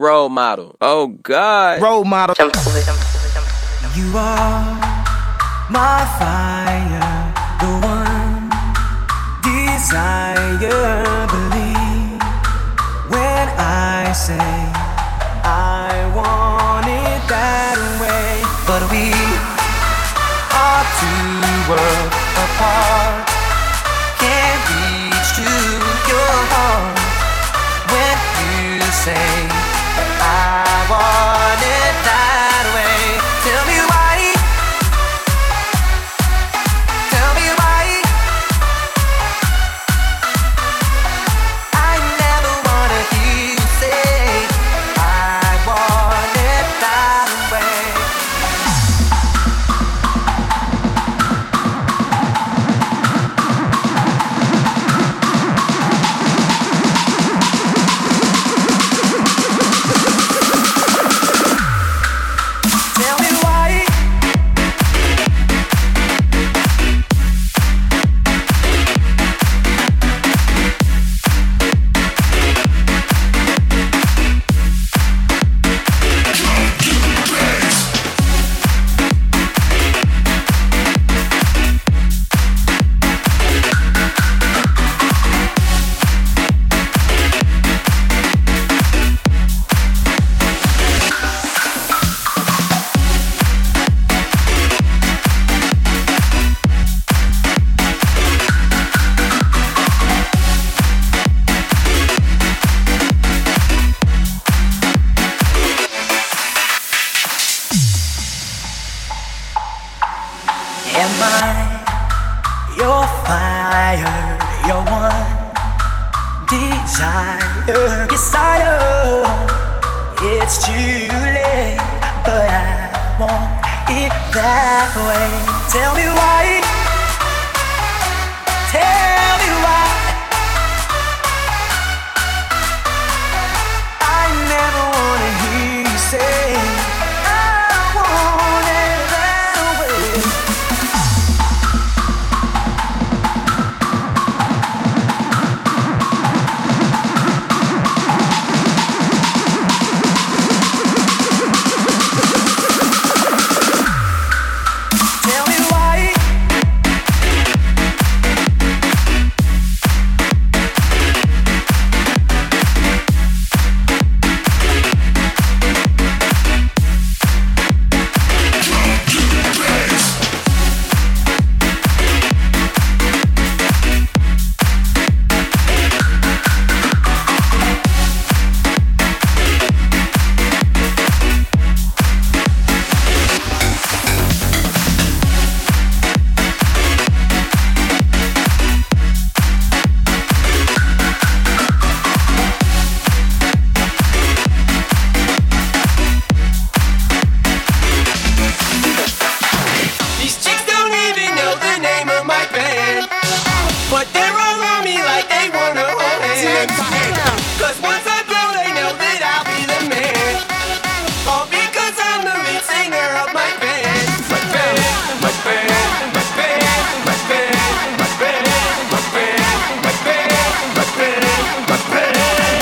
Role model. Oh God. Role model. You are my fire, the one desire. Believe when I say I want it that way. But we are two worlds apart. Can't reach to your heart when you say I want it that way. Tell me why. Tell me why. I never wanna hear you say I want it that way. Tell me why. Am I your fire, your one desire? Yes, I know it's too late, but I want it that way. Tell me why. Tell me why. I never wanna hear you say I want it that way. Tell me why. These chicks don't even know the name of my band, but they're all on me like they wanna hold hands. Cause once I blow, they know that I'll be the man. All because I'm the lead singer of my band. My band, my band, my band, my band, my band, my band, my band, my band, my band.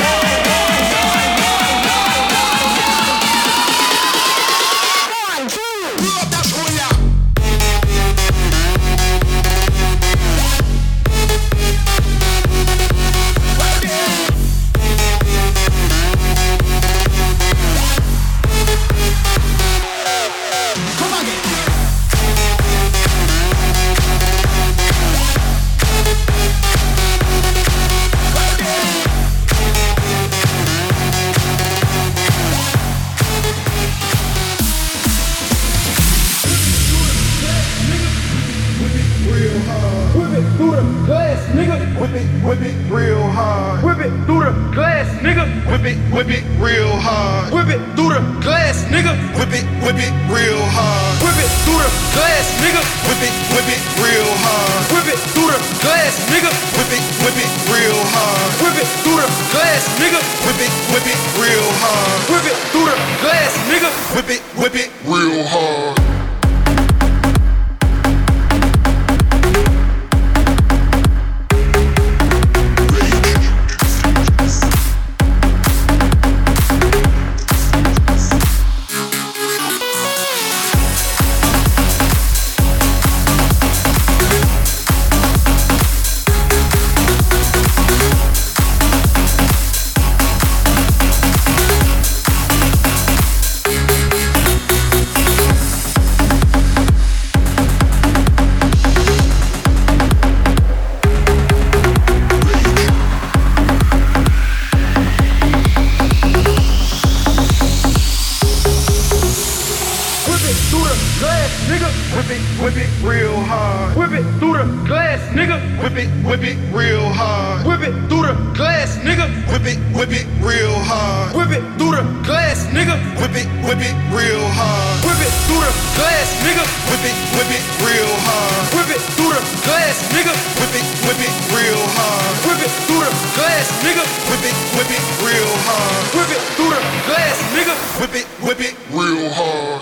Whip it real hard. Whip it through the glass, nigga. Whip it real hard. Whip it through the glass, nigga. Whip it real hard. Whip it through the glass, nigga. Whip it real hard. Whip it through the glass, nigga. Whip it real hard. Whip it through the glass, nigga. Whip it real hard. Whip it through the glass, nigga. Whip it real hard. whip it real hard. Whip it through the glass, nigga. Whip it real hard. Whip it through the glass, nigga. Whip it real hard. Whip it through the glass, nigga. Whip it real hard. Whip it through the glass, nigga. Whip it real hard. Whip it through the glass, nigga. Whip it real hard. Whip it through the glass, nigga. Whip it real hard. Whip it through the glass, nigga. Whip it real hard.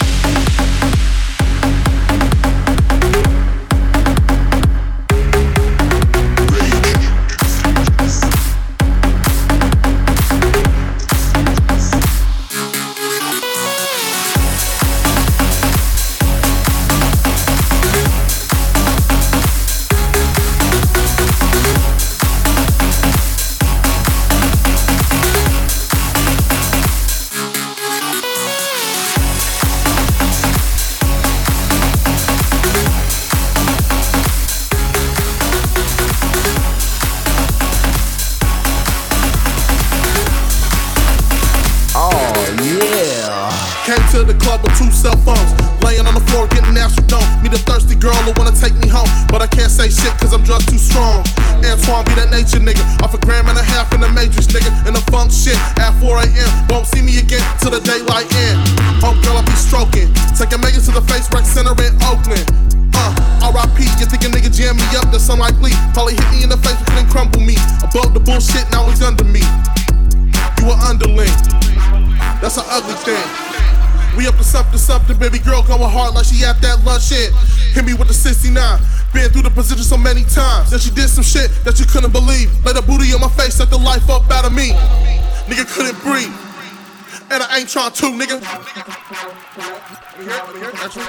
To the club with 2 cell phones, laying on the floor getting astrodome. Meet a thirsty girl who wanna take me home, but I can't say shit cause I'm just too strong. Antoine be that nature nigga, off $1.5 grand in the Matrix nigga, in the funk shit at 4 a.m. Won't see me again till the daylight end. Home girl I be stroking, taking Megan to the face rec center in Oakland. R.I.P. You think a nigga jam me up, that's unlikely. Probably hit me in the face but couldn't crumble me. Above the bullshit, now he's under me. You an underling, that's an ugly thing. We up to something, baby girl going hard like she at that lunch shit. Hit me with the 69, been through the position so many times. Then she did some shit that you couldn't believe. Laid a booty on my face, sucked the life up out of me. Nigga couldn't breathe, and I ain't trying to, nigga. Let me hear it, actually.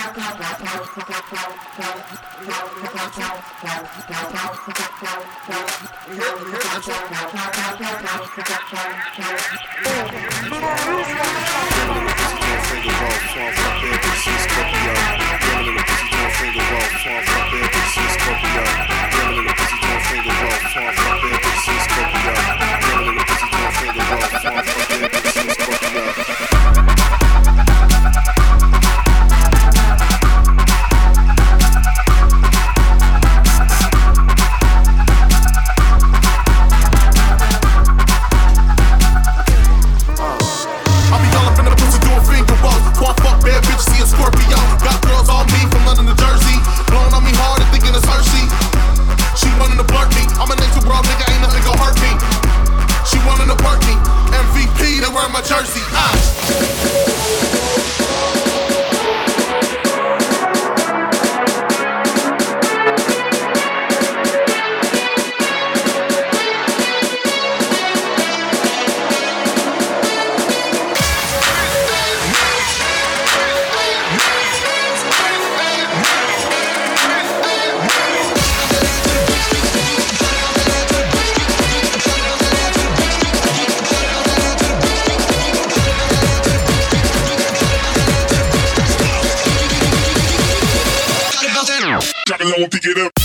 Low, pick it up.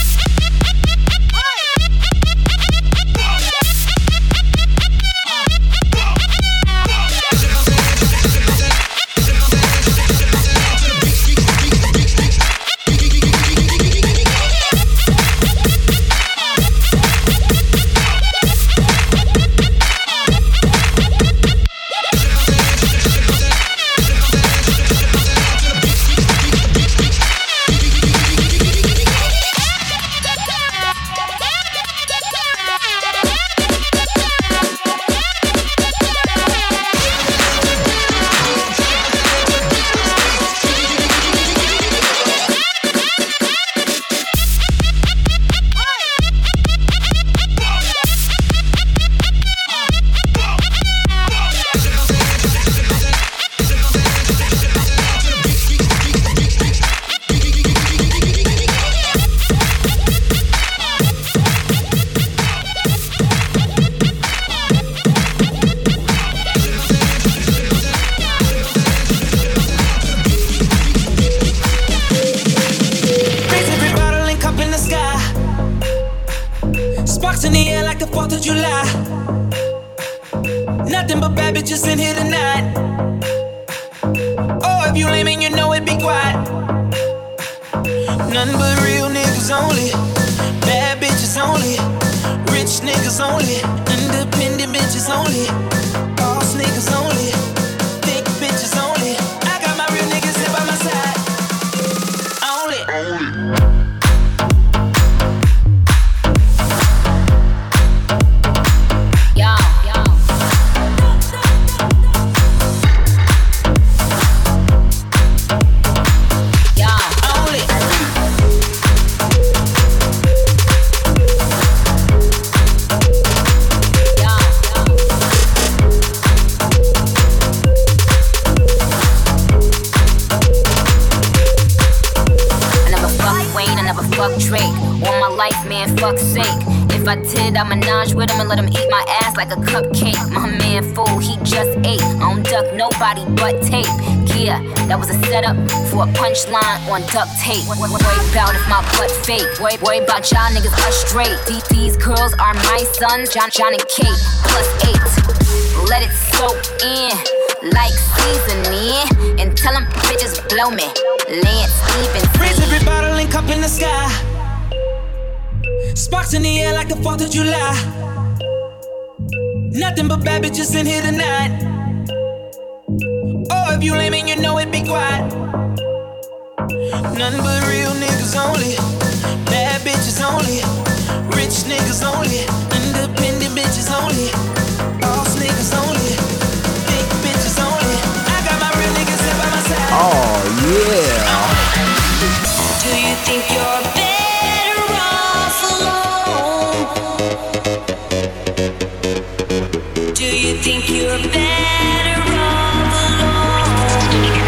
in the air like the 4th of July. Nothing but bad bitches in here tonight. Oh, if you lame and you know it, be quiet. Nothing but real niggas only. Bad bitches only. Rich niggas only. Independent bitches only. Boss niggas only. Thick bitches only. I got my real niggas here by my side. Only. Fuck's sake. If I did, I'd menage with him and let him eat my ass like a cupcake. My man fool, he just ate. I don't duck nobody but tape. Yeah, that was a setup for a punchline on duct tape. Worry about if my butt fake. Worry about y'all niggas are straight. These girls are my sons, John and Kate, +8. Let it soak in like seasoning, and tell them bitches blow me. Lance Stevens. Raise every bottle and cup in the sky. Sparks in the air like the 4th of July. Nothing but bad bitches in here tonight. Oh, if you lame and you know it, be quiet. Nothing but real niggas only. Bad bitches only. Rich niggas only. Independent bitches only. Boss niggas only. Big bitches only. I got my real niggas here by my side. Oh, yeah. Do you think you're better off alone? Do you think you're better off alone?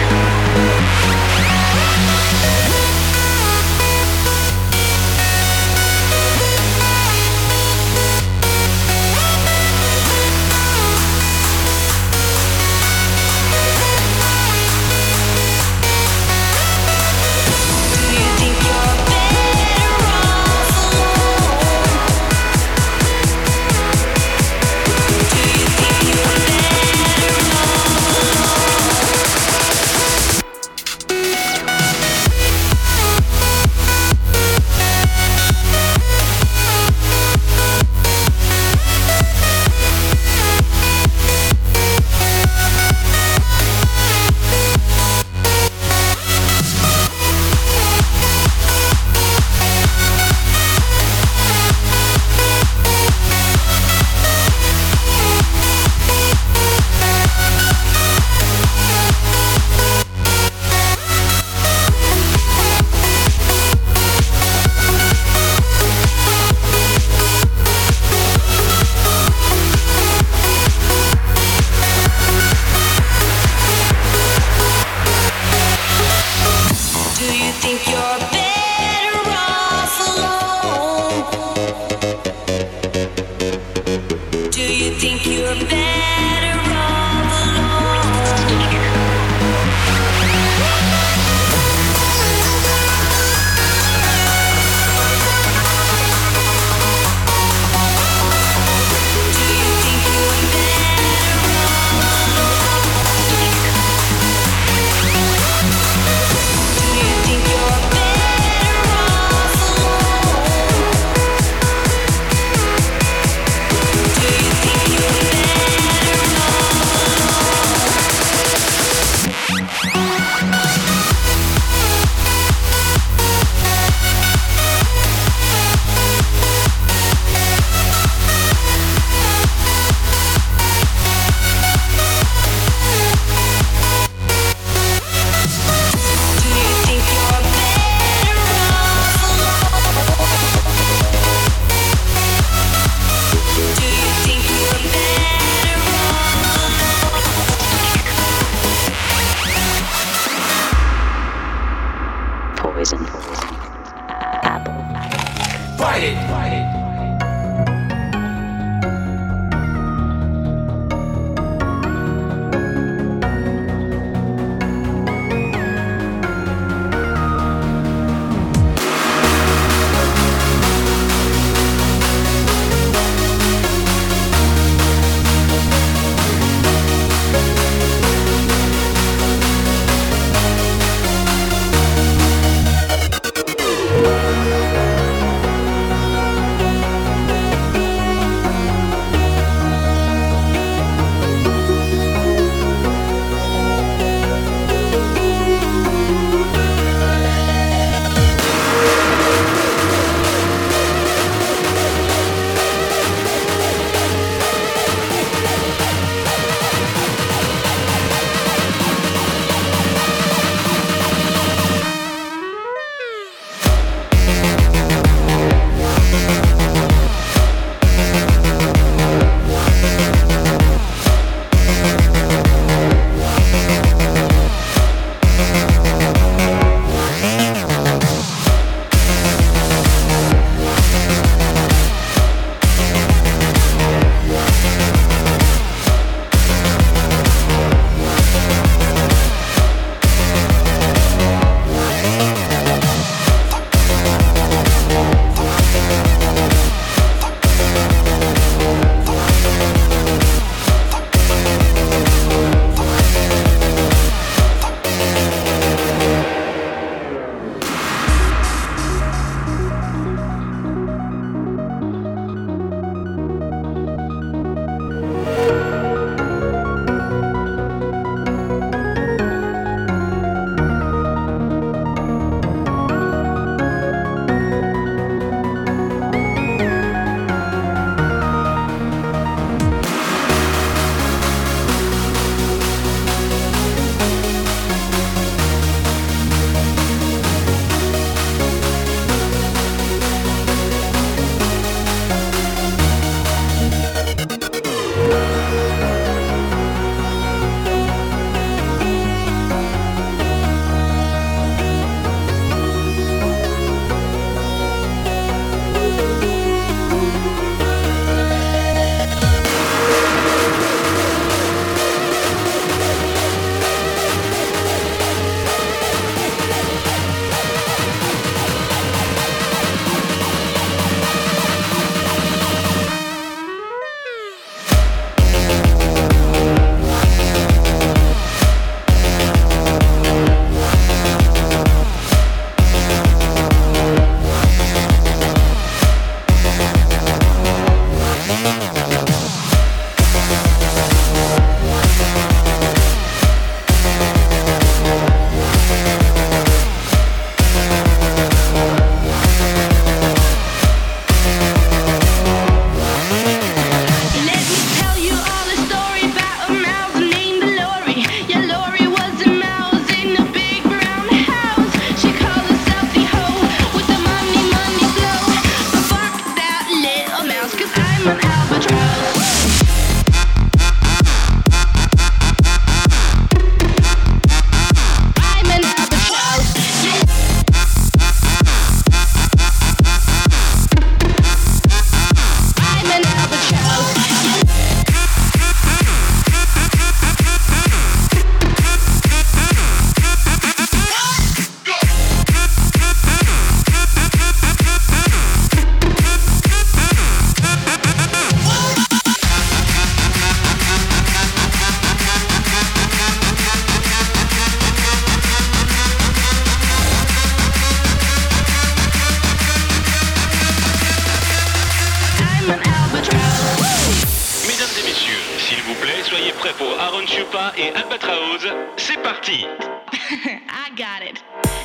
Europa et Albatraoz, c'est parti. I got it.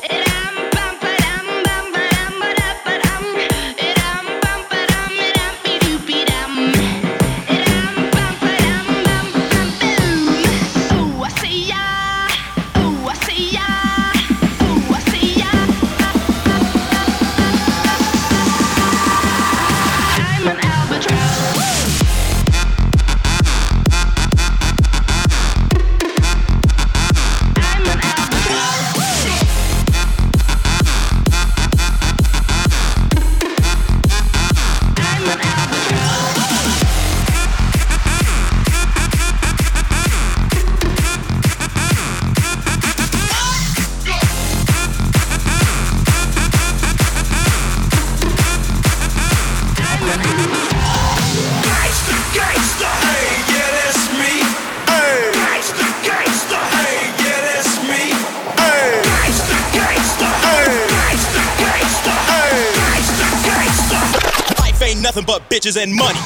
Nothing but bitches and money.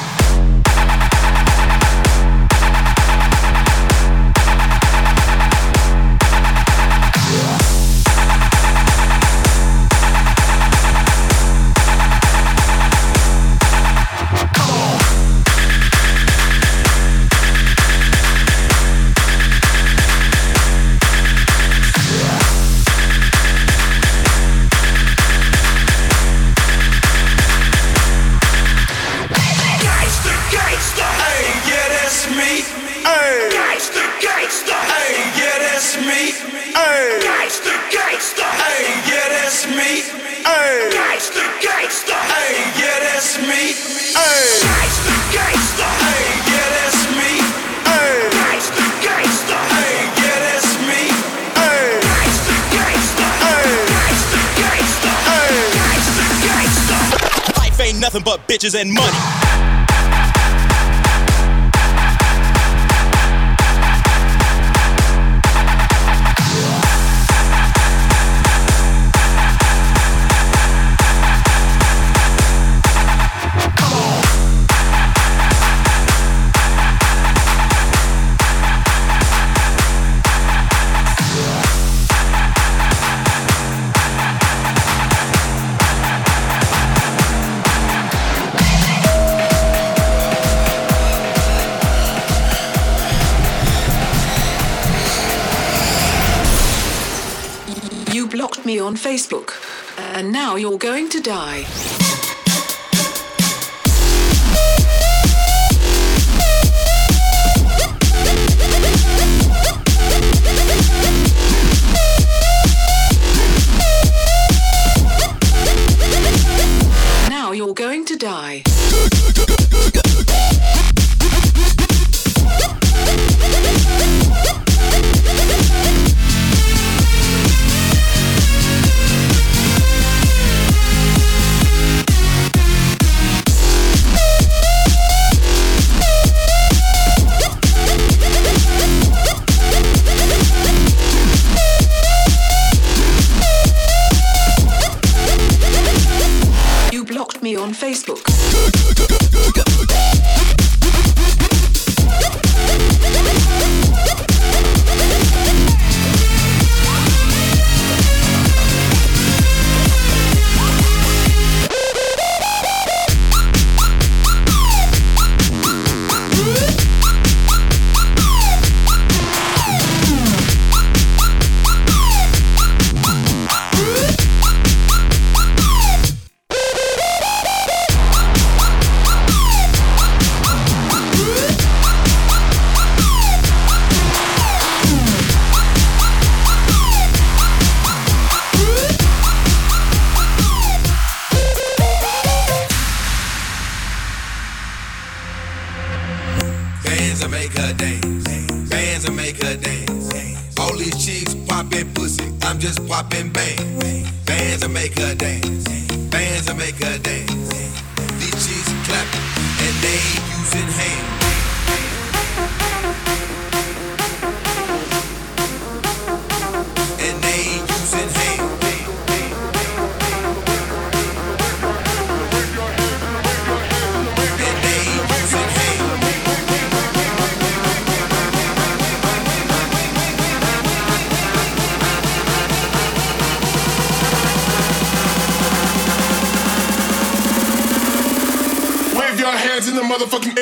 Nothing but bitches and money. Me on Facebook, and now you're going to die. Now you're going to die. Me on Facebook. the motherfucking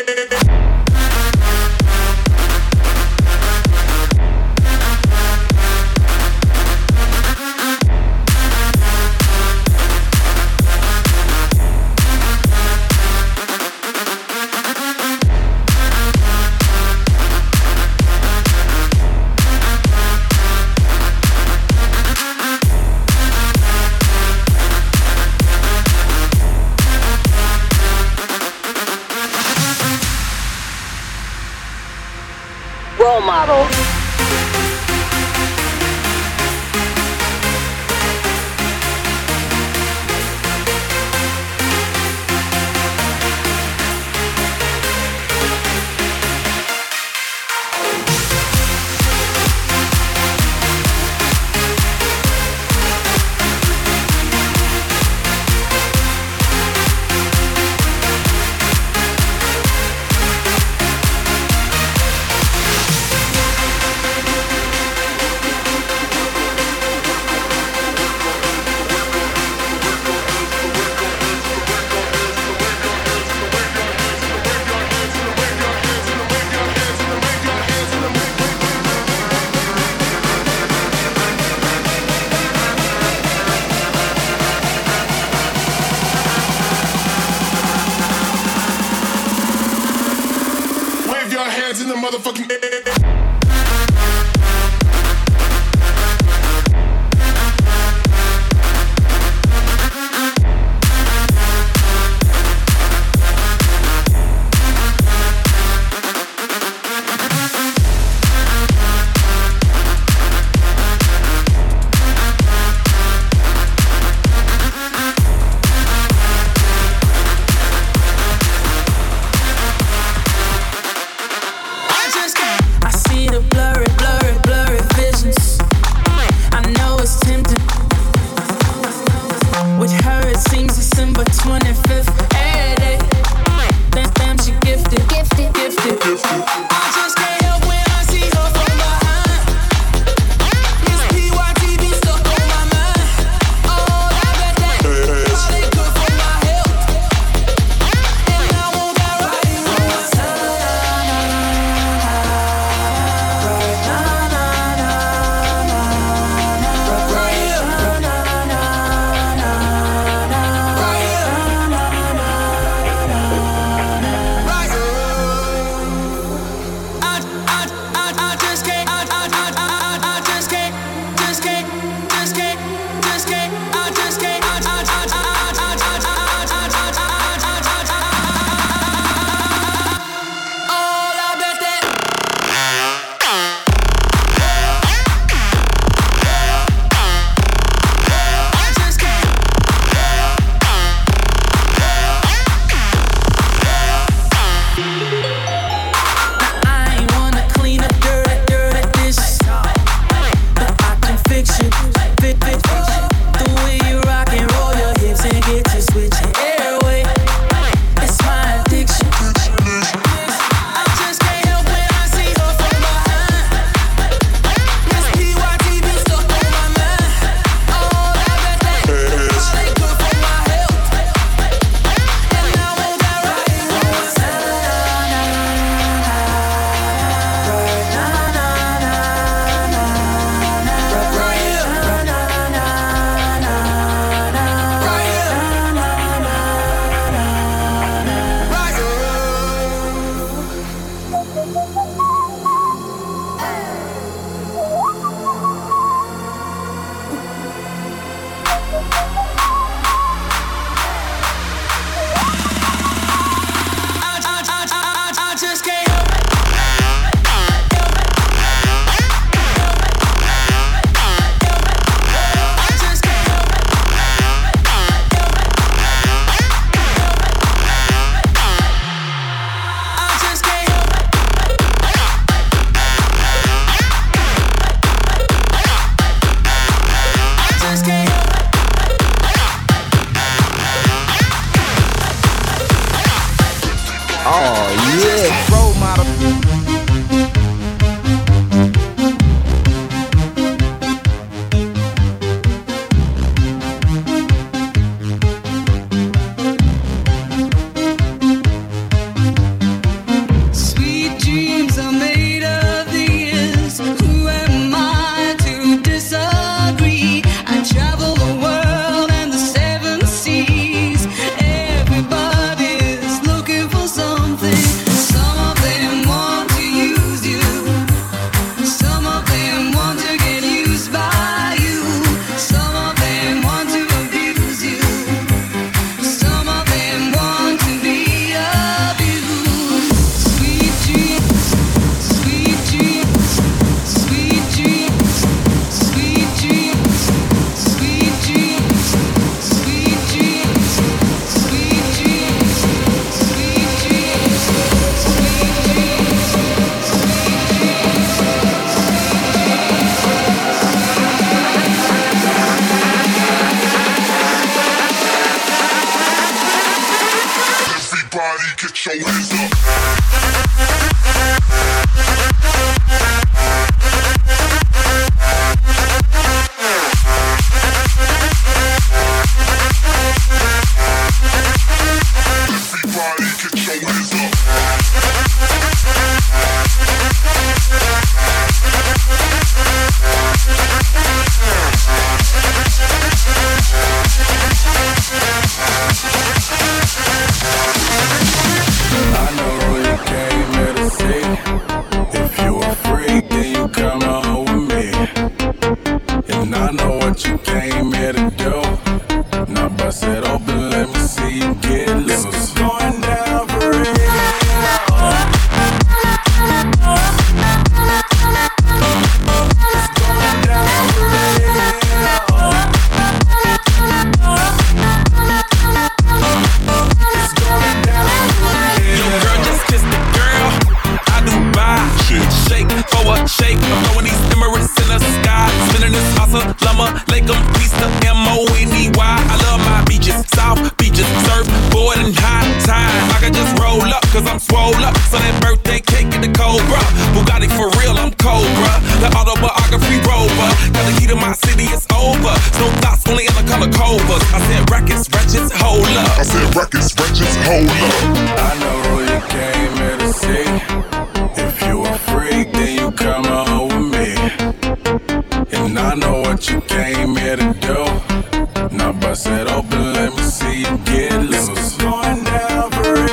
know what you came here to do. Now bust it open, let me see you get loose. It's going down for real.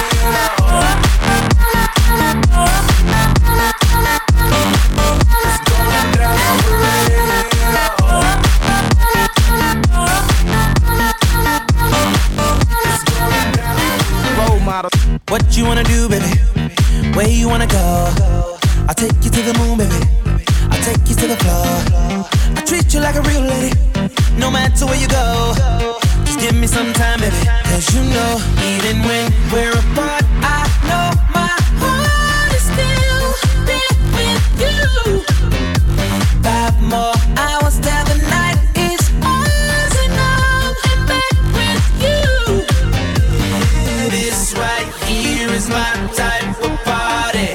What you wanna do, baby? Where you wanna go? I'll take you to the moon, baby. I'll take you to the floor. I treat you like a real lady, no matter where you go. Just give me some time, baby. Cause you know, even when we're apart, I know my heart is still there with you. 5 more hours till the night is ours, and I'm back with you. This right here is my type of party.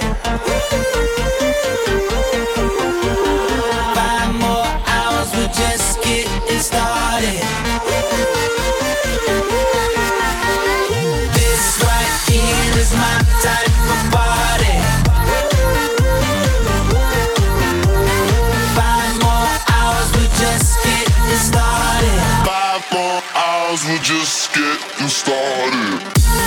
5 more hours, we're just getting started. This right here is my type of party. 5 more hours, we're just getting started. 5 more hours, we're just getting started.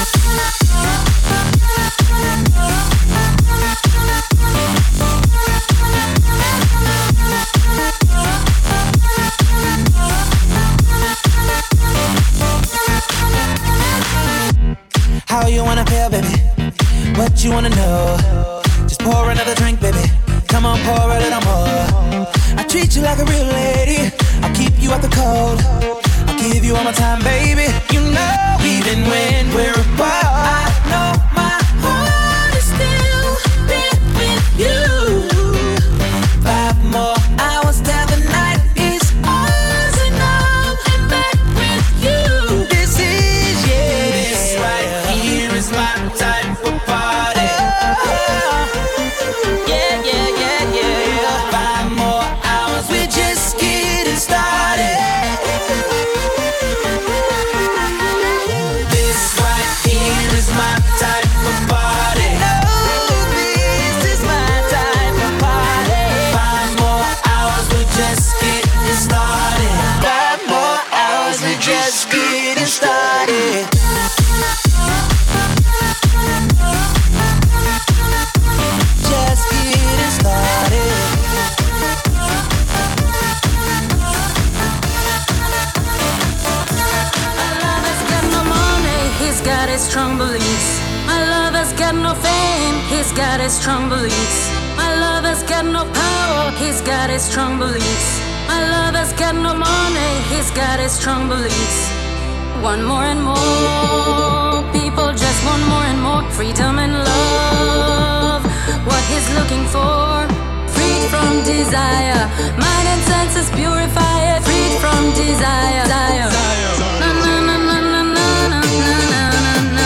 How you wanna feel, baby? What you wanna know? Just pour another drink, baby. Come on, pour a little more. I treat you like a real lady. I'll keep you out the cold. I'll give you all my time, baby. You know, even when we're apart, I know my heart is still there with you. 5 more hours till the night is ours, and I'm back with you. This is, yeah. This right here is my type of party. Yeah, yeah, yeah, yeah. 5 more hours, we're just getting started. This right here is my type of party. No, this is my type of party. 5 more hours, we're just getting started. 5 more hours, we're just getting started. Just getting started. My love has got no money, he's got his strong beliefs. My love has got no fame, he's got his strong beliefs. My love has got no power, he's got his strong beliefs. My love has got no money, he's got his strong beliefs. Want more and more, people just want more and more freedom and love. What he's looking for, freed from desire. Mind and senses purified, freed from desire. Na na na na na na na na na na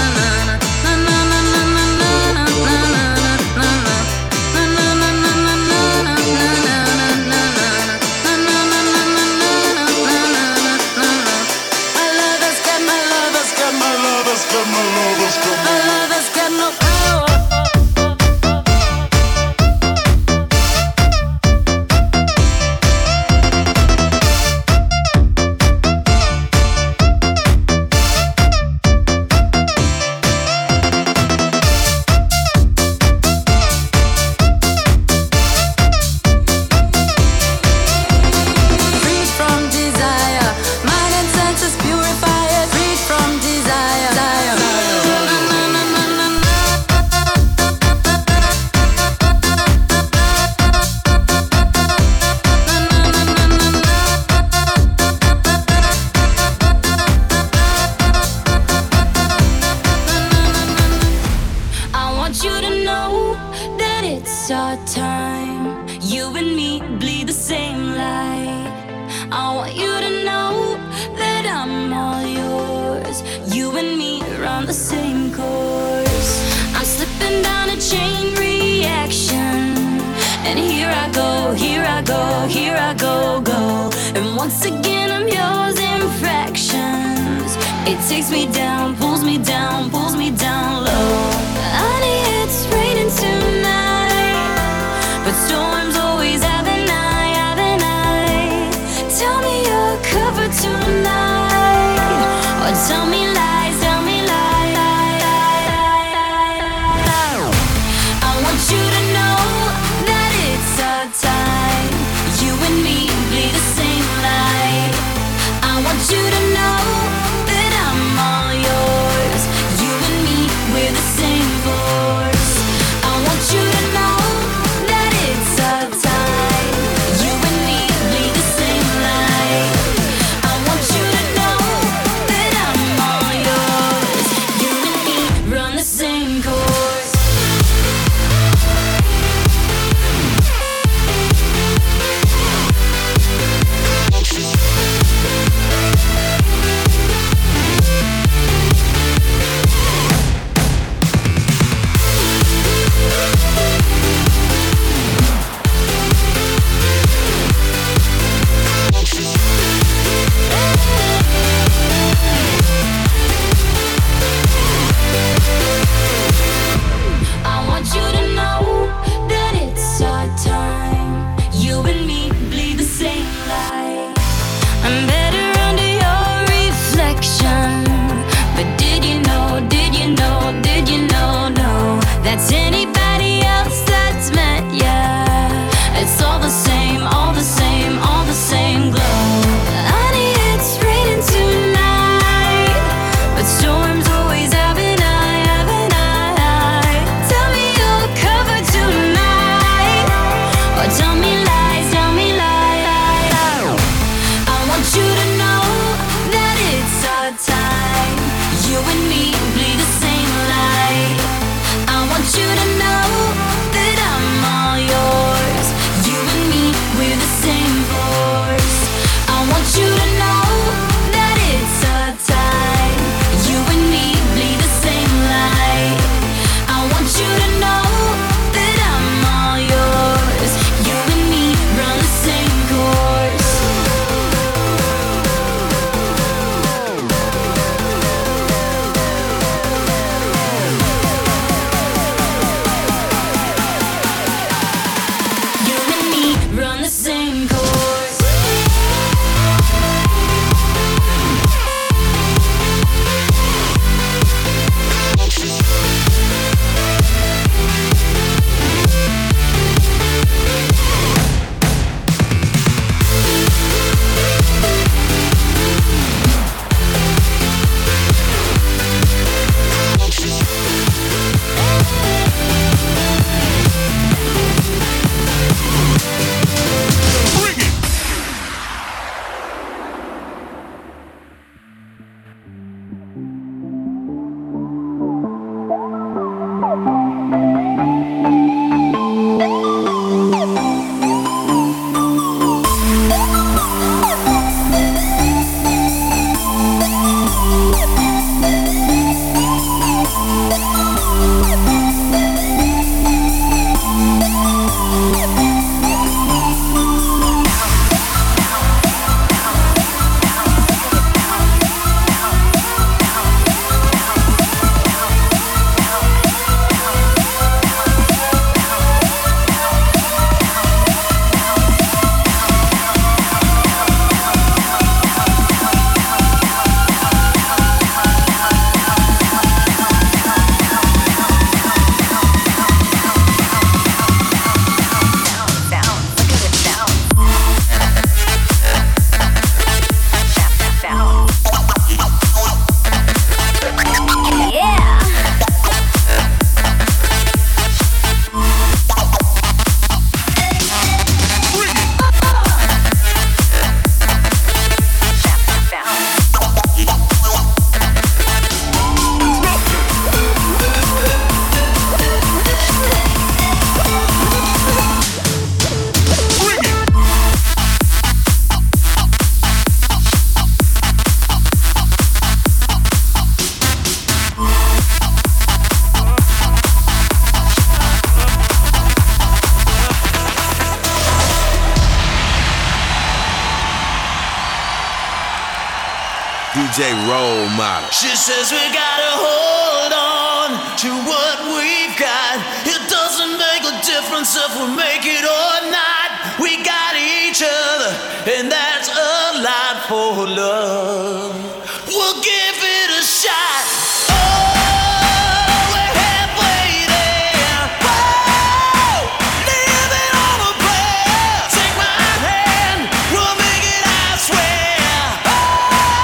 Here I go. And once again I'm yours in fractions. It takes me down, pulls me down low. Honey, it's raining tonight, but storms always have an eye. want you to know that I'm all yours. You and me, we're the same force. I want you to know that it's our time. You and me bleed the same light. I want you to know that I'm all yours. You and me run the same course. I want you to know that it's our time. You and me bleed the same light. I'm better under your reflection. But did you know, no, that's anybody else that's met ya. It's all the same, all the same, all the same glow. Honey, it's raining tonight, but storms always have an eye, have an eye. Tell me you're covered tonight, or tell me lies, tell me lies. I want you to know that it's our time. You and me bleed the same light. I want you to know that I'm all yours. You and me, we're the same force. I want you to know that it's our time. You and me bleed the same light. I want you to know that I'm all yours. You and me run the same course. You and me run the same course. DJ Role Model. She says we gotta hold on to what we've got. It doesn't make a difference if we make it or not. We got each other, and that's a lot for love. We'll give it a shot. Oh,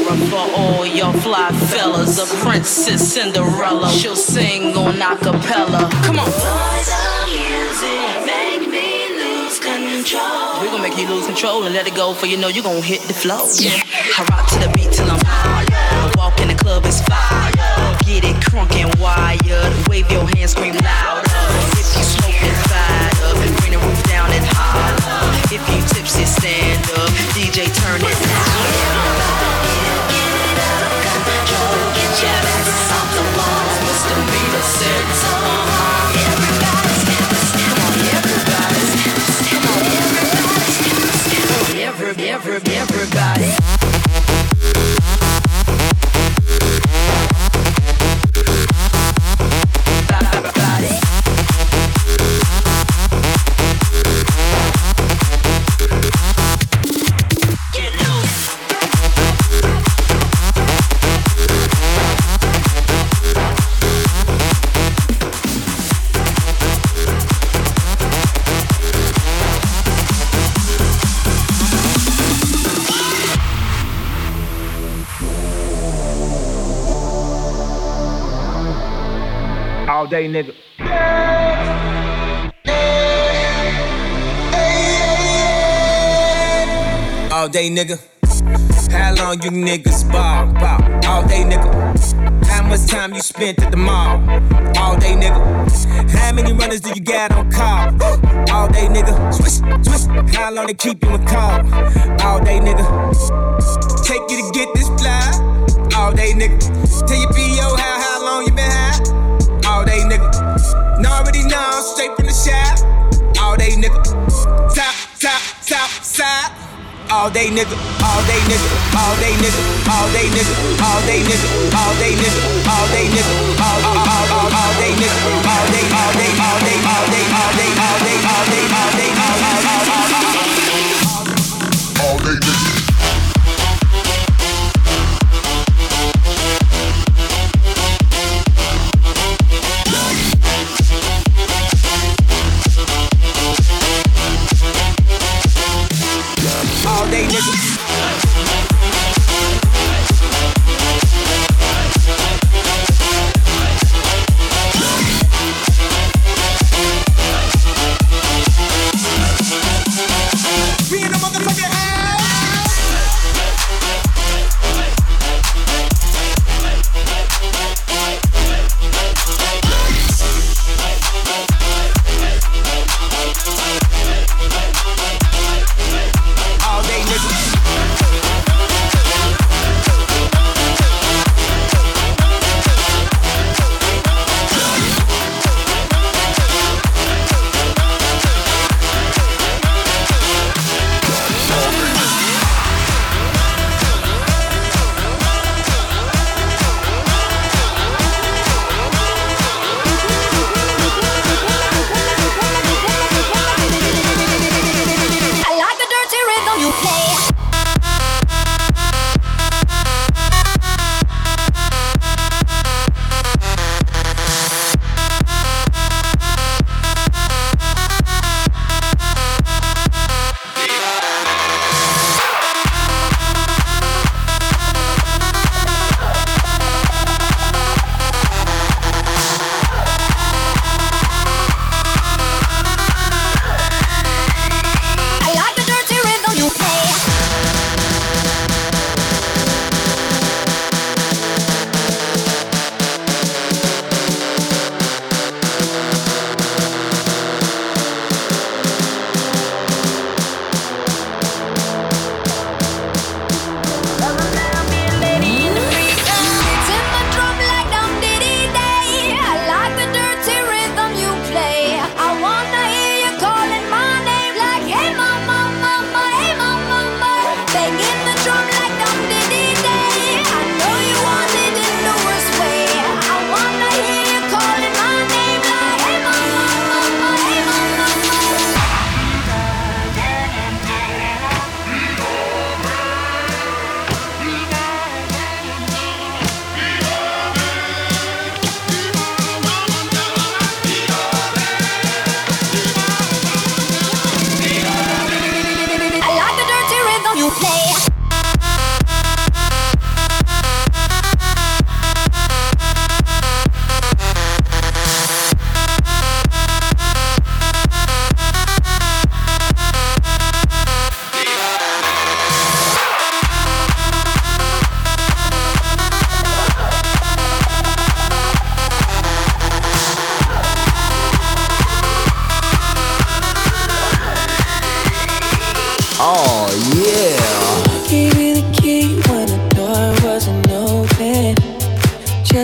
Tiara for all your fly fellas. A Princess Cinderella, she'll sing on acapella. Come on. Boys of music make me lose control. We're gonna make you lose control and let it go, for you know you're gonna hit the flow. Yeah. I rock to the beat till I'm high. I walk in the club, it's fire. Get it crunk and wired. Wave your hands, scream louder. If you smoking, fired up. Bring the roof down and holler. If you tipsy, stand up. DJ, turn it loud. Get your ass off the walls. Mr. Meter said so. Everybody's house. Come on, everybody's house. Come on, everybody's house. Everybody. All day, nigga. All day, nigga. How long you niggas ball? All day, nigga. How much time you spent at the mall? All day, nigga. How many runners do you got on call? All day, nigga. Swish, swish. How long they keep you in call? All day, nigga. Take you to get this fly. All day, nigga. Tell your P.O. how long you been high? All day, nigga. Already know, straight from the shop. All day, nigga. Top, side. All day, nigga. All day, nigga. All day, nigga. All day, nigga. All day, nigga. All day, nigga. All day, nigga. All day, nigga. All day, all day, all day, all day, all day, all day, all day, all day, all day, nigga. All day, nigga.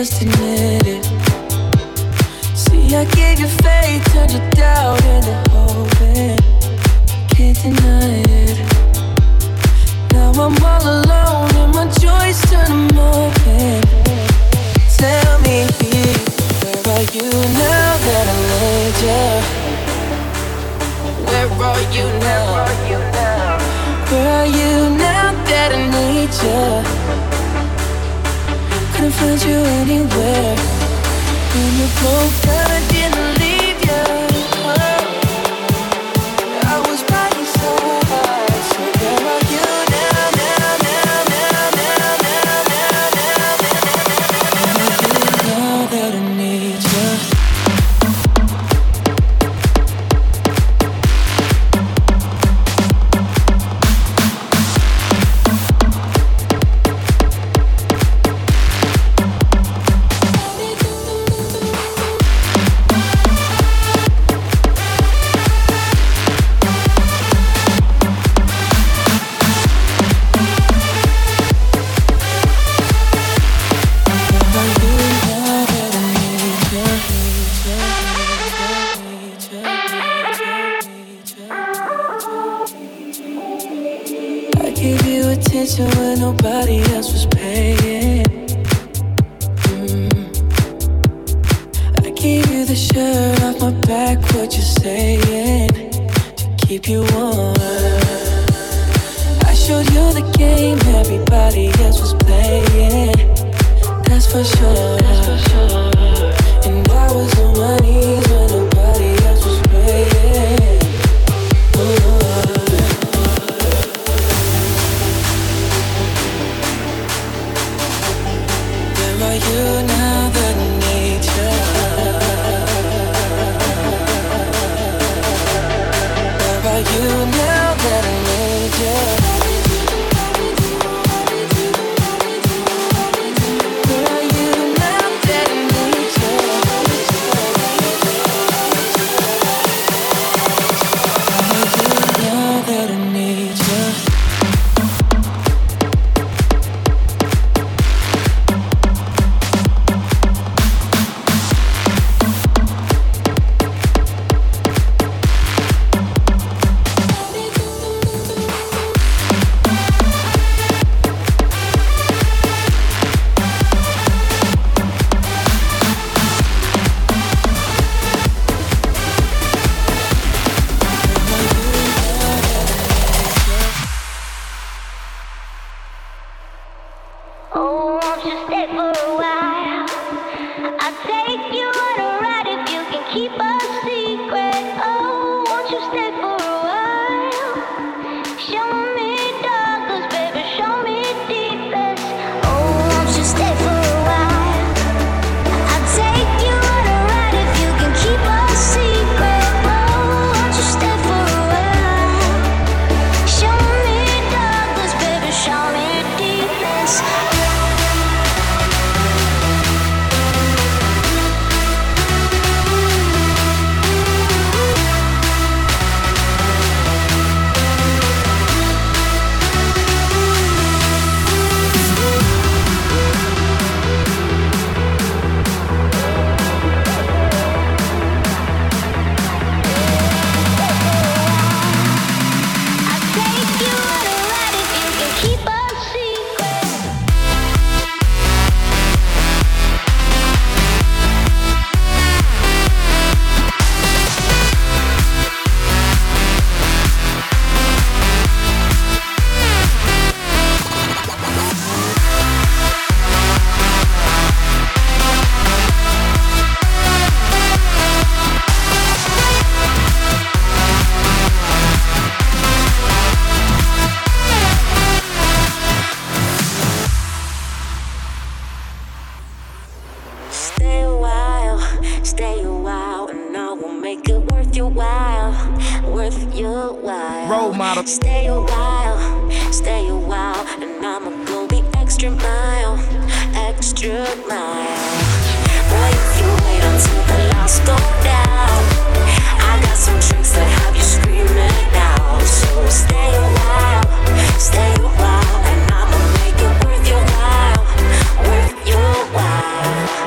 just admit it. See, I gave you faith, turned your doubt into hope, and can't deny it. Now I'm all alone and my joys turn them open. Tell me, where are you now that I need you? Where are you now? Where are you now that I need you? Couldn't find you anywhere. When you broke down, I didn't leave you. I was by your side. So where are you now, now, now, now, now, now, now, now, now? Where are you now that I need you? When nobody else was paying. I gave you the shirt off my back, what you saying? To keep you warm. I showed you the game everybody else was playing. That's for sure. And I was on my knees when nobody else was praying. Where are you now that I need you? Where are you now that I need you? Where are you now that I need you? Where are you now that I need you? Role model. Stay a while, and I'ma go the extra mile. Boy, if you wait until the lights go down, I got some tricks that have you screaming out. So stay a while, and I'ma make it worth your while, worth your while.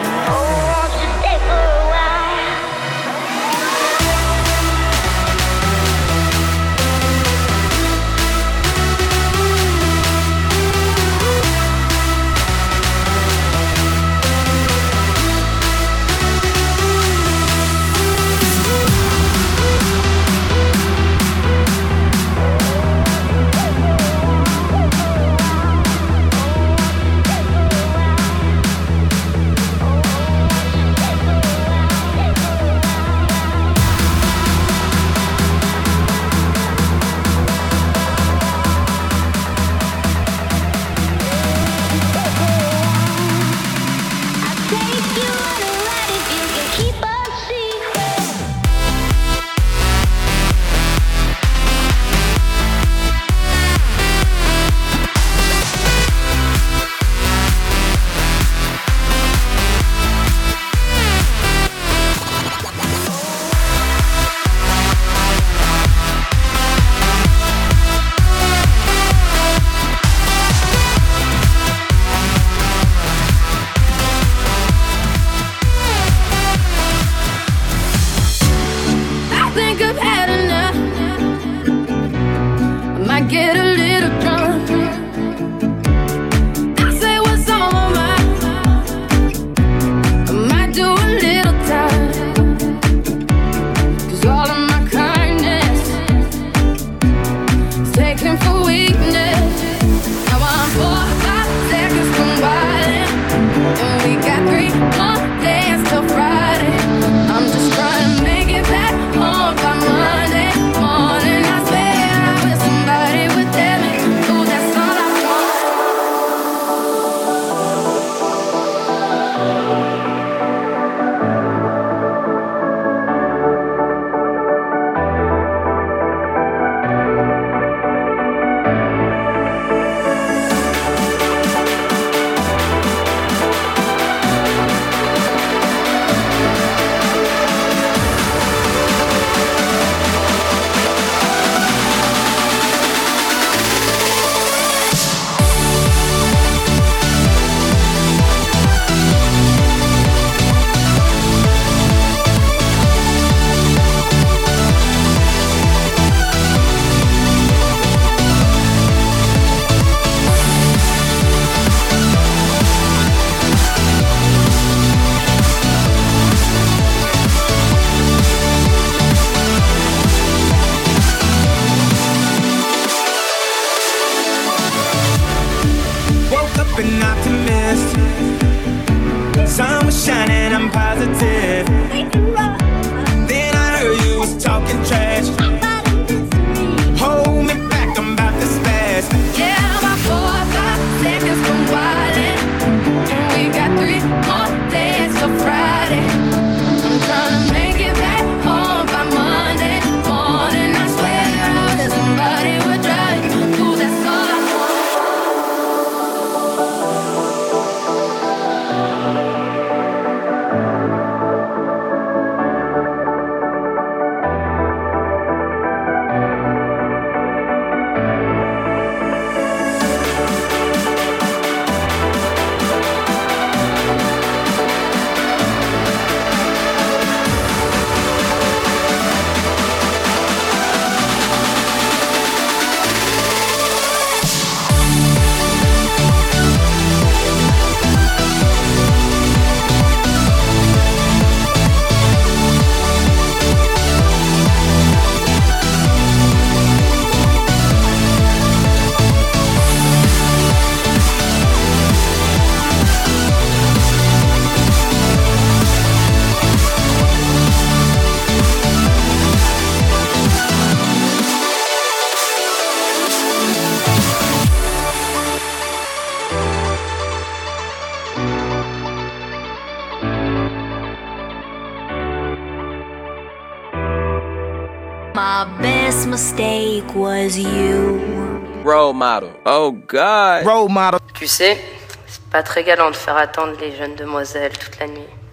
Sun was shining, I'm positive. Then I heard you was talking trash. Hold me back, I'm about to spaz. Yeah, my 4 or 5 seconds from wildin'. And we got 3 more days till Friday. I'm tryna make it back home by Monday morning. I swear that somebody would drive me. Ooh, that's all I want. My best mistake was you. Role model. Oh God. Role model. Tu sais, c'est pas très galant de faire attendre les jeunes demoiselles toute la nuit.